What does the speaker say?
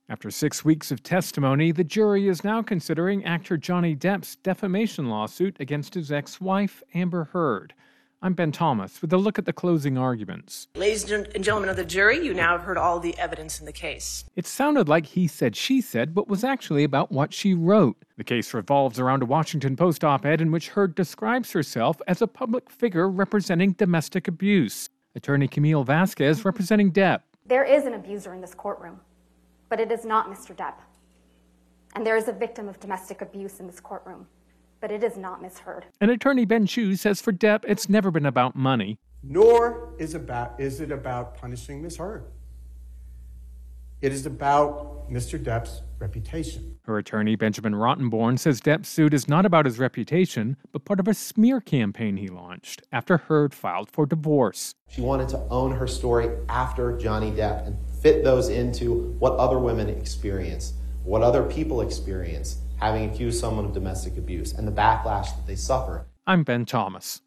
After 6 weeks of testimony, the jury is now considering actor Johnny Depp's defamation lawsuit against his ex-wife, Amber Heard. I'm Ben Thomas with a look at the closing arguments. Ladies and gentlemen of the jury, you now have heard all the evidence in the case. It sounded like he said, she said, but was actually about what she wrote. The case revolves around a Washington Post op-ed in which Heard describes herself as a public figure representing domestic abuse. Attorney Camille Vasquez representing Depp. There is an abuser in this courtroom, but it is not Mr. Depp. And there is a victim of domestic abuse in this courtroom, but it is not Ms. Heard. And attorney Ben Chu says for Depp, it's never been about money. Nor is it about punishing Ms. Heard. It is about Mr. Depp's reputation. Her attorney, Benjamin Rottenborn, says Depp's suit is not about his reputation, but part of a smear campaign he launched after Heard filed for divorce. She wanted to own her story after Johnny Depp and fit those into what other women experience, what other people experience, having accused someone of domestic abuse, and the backlash that they suffer. I'm Ben Thomas.